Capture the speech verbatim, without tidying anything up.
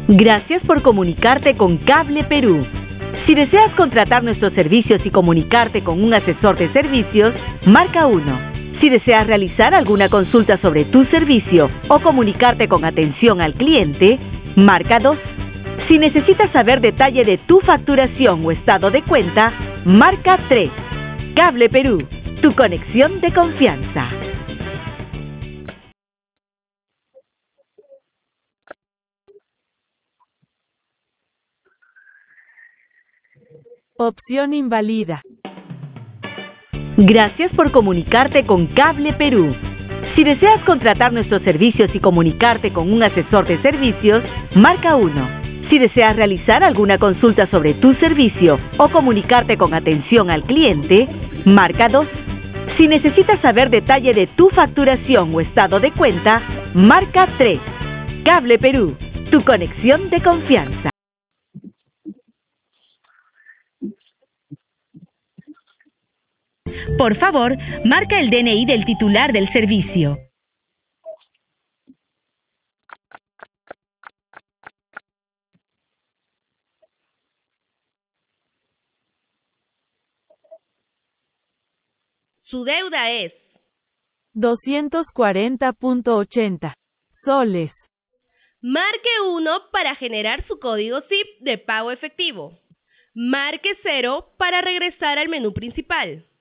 Gracias por comunicarte con Cable Perú. Si deseas contratar nuestros servicios y comunicarte con un asesor de servicios, marca uno. Si deseas realizar alguna consulta sobre tu servicio o comunicarte con atención al cliente, marca dos. Si necesitas saber detalle de tu facturación o estado de cuenta, marca tres. Cable Perú, tu conexión de confianza. Opción invalida. Gracias por comunicarte con Cable Perú. Si deseas contratar nuestros servicios y comunicarte con un asesor de servicios, marca uno. Si deseas realizar alguna consulta sobre tu servicio o comunicarte con atención al cliente, marca dos. Si necesitas saber detalle de tu facturación o estado de cuenta, marca tres. Cable Perú, tu conexión de confianza. Por favor, marca el D N I del titular del servicio. Su deuda es doscientos cuarenta punto ochenta soles. Marque uno para generar su código S I P de pago efectivo. Marque cero para regresar al menú principal.